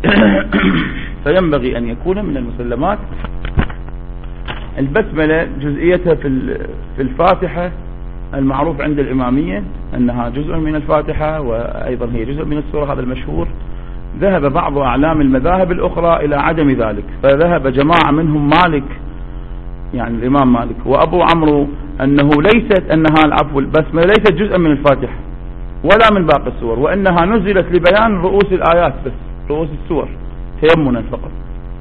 فينبغي أن يكون من المسلمات. البسملة جزئيتها في الفاتحة المعروف عند الإمامية أنها جزء من الفاتحة وأيضا هي جزء من السورة، هذا المشهور. ذهب بعض أعلام المذاهب الأخرى إلى عدم ذلك، فذهب جماعة منهم مالك يعني الإمام مالك وأبو عمرو أنه ليست أنها العفو البسملة ليست جزءا من الفاتحة ولا من باقي السور، وإنها نزلت لبيان رؤوس الآيات بس، رؤوس السور تيمنا فقط.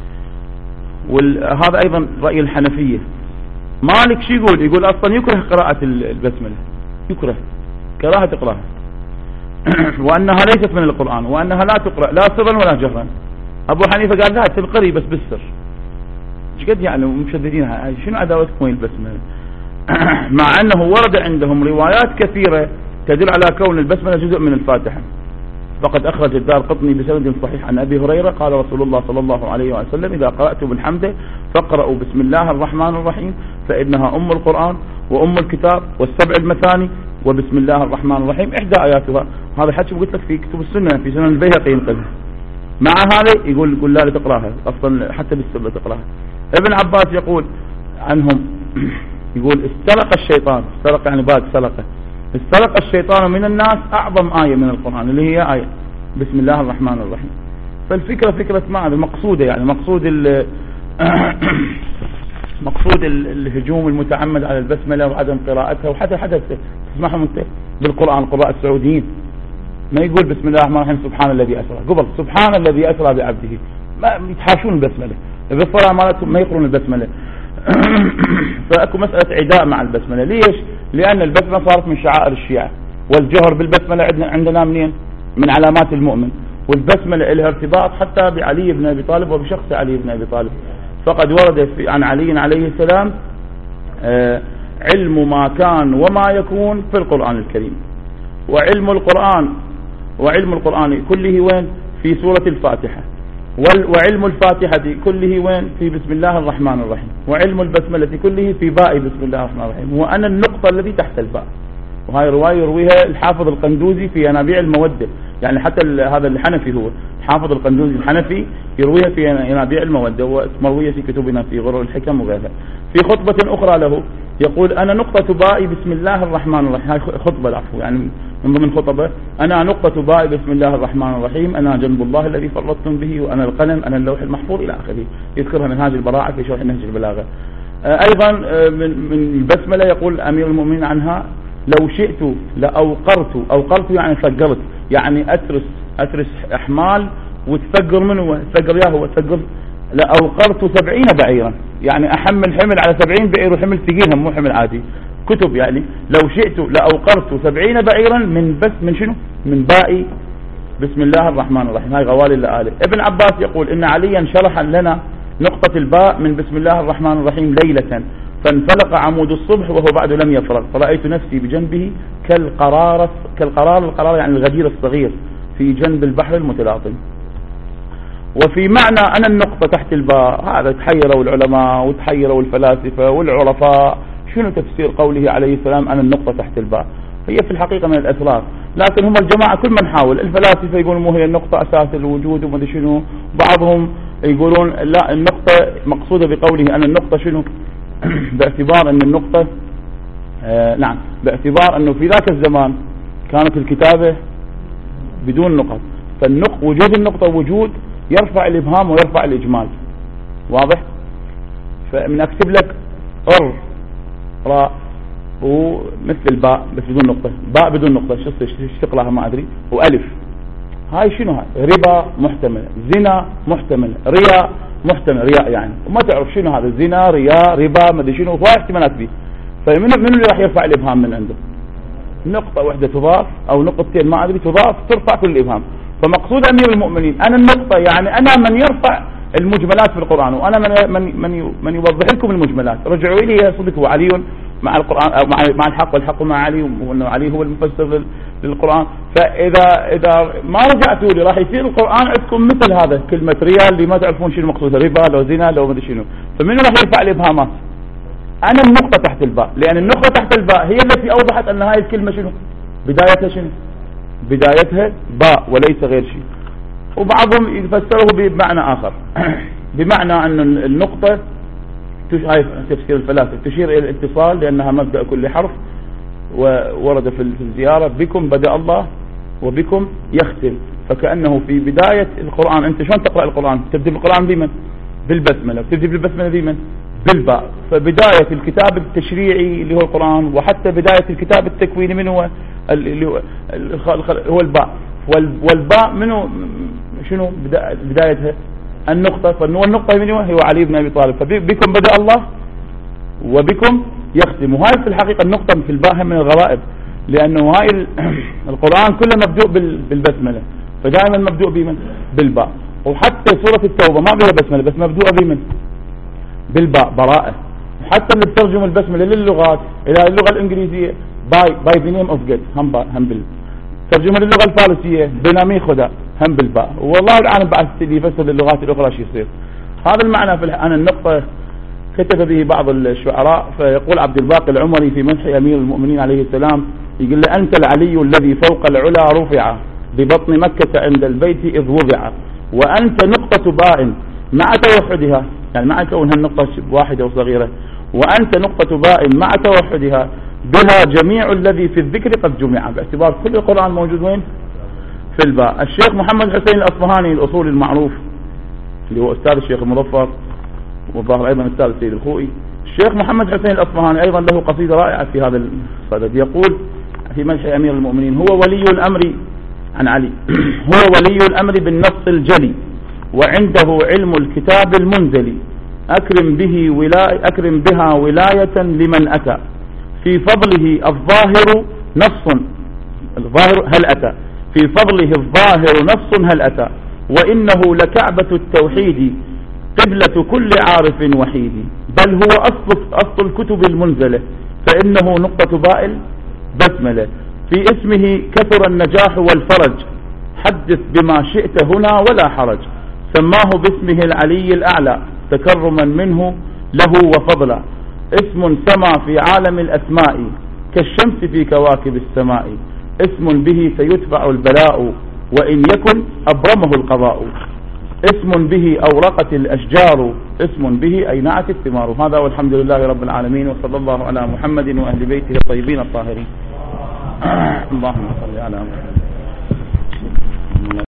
وهذا أيضا رأي الحنفية. مالك شو يقول أصلا يكره قراءة البسملة، يكره كراهة تقراها وأنها ليست من القرآن، وأنها لا تقرأ لا سرا ولا جهرا. أبو حنيفة قال لا تنقري بس بالسر. ايش قد يعني مشددين، شنو عداوتكم وين البسملة؟ مع أنه ورد عندهم روايات كثيرة تدل على كون البسملة جزء من الفاتحة. فقد أخرج الدارقطني بسند صحيح عن أبي هريرة قال رسول الله صلى الله عليه وسلم إذا قرأتم بالحمد فاقرأوا بسم الله الرحمن الرحيم فإنها أم القرآن وأم الكتاب والسبع المثاني وبسم الله الرحمن الرحيم إحدى آياتها. هذا حكي قلت لك في كتب السنة، في سنن البيهقي ينقل. مع هذا يقول لا تقراها أصلا حتى بالسر تقراها. ابن عباس يقول عنهم يقول استرق الشيطان، استرق يعني بعد سرقه، استرق الشيطان من الناس أعظم آية من القرآن اللي هي آية بسم الله الرحمن الرحيم. فالفكرة فكرة معنى المقصودة، يعني مقصود الهجوم المتعمد على البسملة وعدم قراءتها. وحتى حدث تسمعهم انت بالقرآن القراء السعوديين ما يقول بسم الله الرحمن الرحيم سبحان الذي أسرى، قبل سبحان الذي أسرى بعبده، ما يتحاشون البسملة بالصلاة مالتهم، ما يقرون البسملة. فأكو مسألة عداء مع البسملة. ليش؟ لأن البسملة صارت من شعائر الشيعة، والجهر بالبسملة عندنا منين؟ من علامات المؤمن. والبسملة لها ارتباط حتى بعلي بن أبي طالب وبشخص علي بن أبي طالب. فقد ورد عن علي عليه السلام علم ما كان وما يكون في القرآن الكريم، وعلم القرآن كله وين؟ في سورة الفاتحة، وعلم الفاتحة كله وين؟ في بسم الله الرحمن الرحيم، وعلم البسملة كله في باء بسم الله الرحمن الرحيم، وأنا النقطة التي تحت الباء. وهاي رواية يرويها الحافظ القندوزي في ينابيع المودة، يعني حتى هذا الحنفي هو حافظ القندوزي الحنفي يرويها في ينابيع المودة، ومروية في كتبنا في غرر الحكم وغيرها. في خطبة أخرى له يقول أنا نقطة باء بسم الله الرحمن الرحيم، هاي خطبة العفو يعني من ضمن خطبة، أنا نقطة باء بسم الله الرحمن الرحيم، أنا جنب الله الذي فرطتم به، وأنا القلم، أنا اللوح المحفوظ إلى آخره. يذكرها منهاج البراعة في شرح نهج البلاغة. أيضا من البسملة يقول أمير المؤمنين عنها لو شئت أوقرت يعني فقرت، يعني أترس أحمال وتفقر منه، تفقر ياهو تفقر، لأوقرت 70 بعيرا، يعني أحمل حمل على 70 بعير، وحمل ثقيلهم مو حمل عادي، كتب يعني لو شئت لأوقرت 70 بعيرا من شنو؟ من باء بسم الله الرحمن الرحيم. هاي غوالي الآلة. ابن عباس يقول إن عليا شرح لنا نقطة الباء من بسم الله الرحمن الرحيم ليلة فانفلق عمود الصبح وهو بعد لم يفرغ، فرأيت نفسي بجنبه القرار يعني الغدير الصغير في جنب البحر المتلاطم. وفي معنى أنا النقطة تحت الباء هذا تحيروا العلماء وتحيروا الفلاسفة والعرفاء، شنو تفسير قوله عليه السلام أنا النقطة تحت الباء؟ هي في الحقيقة من الأسرار، لكن هم الجماعة كل من حاول، الفلاسفة يقولون مو هي النقطة أساس الوجود وما ادري شنو، بعضهم يقولون لا النقطة مقصودة بقوله أنا النقطة شنو باعتبار أن النقطة نعم باعتبار أنه في ذاك الزمان كانت الكتابة بدون نقط، وجود النقطة وجود يرفع الإبهام ويرفع الإجمال، واضح؟ فمن أكتب لك راء ومثل باء بس بدون نقطة، باء بدون نقطة شو تقلها ما أدري، وألف، هاي شنو هاي؟ ربا محتمل، زنا محتمل، رياء محتمل، رياء يعني وما تعرف شنو هذا، زنا رياء ربا ما ادري شنو، هواي احتمالات فيه. فمن اللي راح يرفع الإبهام من عنده؟ نقطة واحدة تضاف أو نقطتين ما أدري تضاف ترفع كل الإبهام. فمقصود أمير المؤمنين أنا النقطة يعني أنا من يرفع المجملات في القرآن، وأنا من يوضح لكم المجملات. رجعوا إلي يا صدق وعلي مع القرآن أو مع الحق، والحق مع علي، وأنه علي هو المفسر للقرآن. فإذا ما رجعتوا لي راح يصير القرآن عندكم مثل هذا كلمة ريال اللي ما تعرفون شنو مقصودها، ربا لو زنا لو ما أدري شنو. فمن راح يرفع الإبهامات؟ أنا النقطة تحت الباء، لأن النقطة تحت الباء هي التي أوضحت أن هاي الكلمة شنو بدايتها، شنو بدايتها باء وليس غير شيء. وبعضهم يفسره بمعنى آخر بمعنى أن النقطة هاي تفسير الفلاسفة تشير إلى الاتصال لأنها مبدأ كل حرف، وورد في الزيارة بكم بدأ الله وبكم يختم، فكأنه في بداية القرآن. أنت شلون تقرأ القرآن؟ تبدأ بالقرآن بمن؟ بالبسملة. تبدأ بالبسملة بمن؟ بالباء. فبداية الكتاب التشريعي اللي هو القرآن، وحتى بداية الكتاب التكويني من هو اللي هو الباء. والباء منه شنو بدايتها؟ النقطة. فالنقطة من هو علي بن أبي طالب. فبكم بدأ الله وبكم يختم. وهاي في الحقيقة النقطة في الباء من الغرائب، لأنه هاي القرآن كله مبدوء بالبسملة، فدائما مبدوء بمن؟ بالباء. وحتى سورة التوبة ما بها بسملة بس مبدوءة بمن؟ بالباء، براءة. حتى اللي بترجم البسملة للغات إلى اللغة الإنجليزية by the name of God هم ترجمة للغة الفارسية بنامي خدا هم بالباء. والله العالم بعد يفسر للغات الأخرى شو يصير. هذا المعنى في أنا النقطة كتب به بعض الشعراء. فيقول عبد الباقي العمري في مدح أمير المؤمنين عليه السلام، يقول له: أنت العلي الذي فوق العلا رفع ببطن مكة عند البيت إذ وضع، وأنت نقطة باء مع توحدها، يعني مع كونها النقطة واحدة وصغيرة، وأنت نقطة باء مع توحدها بها جميع الذي في الذكر قد جمع، باعتبار كل القرآن موجود وين؟ في الباء. الشيخ محمد حسين الأصفهاني الأصول المعروف اللي هو أستاذ الشيخ المظفر والظاهر أيضا أستاذ السيد الخوئي، الشيخ محمد حسين الأصفهاني أيضا له قصيدة رائعة في هذا الصدد. يقول في مدح أمير المؤمنين: هو ولي الأمر عن علي هو ولي الأمر بالنص الجلي، وعنده علم الكتاب المنزل، أكرم بها ولاية لمن أتى، في فضله الظاهر نص الظاهر هل أتى، في فضله الظاهر نص هل أتى، وإنه لكعبة التوحيد قبلة كل عارف وحيد، بل هو أصل الكتب المنزلة، فإنه نقطة باء بسملة، في اسمه كثر النجاح والفرج، حدث بما شئت هنا ولا حرج، سماه باسمه العلي الأعلى تكرما منه له وفضلا، اسم سما في عالم الأسماء كالشمس في كواكب السماء، اسم به سيتبع البلاء وإن يكن أبرمه القضاء، اسم به أورقت الأشجار، اسم به أينعت الثمار. هذا والحمد لله رب العالمين، وصلى الله على محمد وأهل بيته الطيبين الطاهرين. اللهم صل على محمد.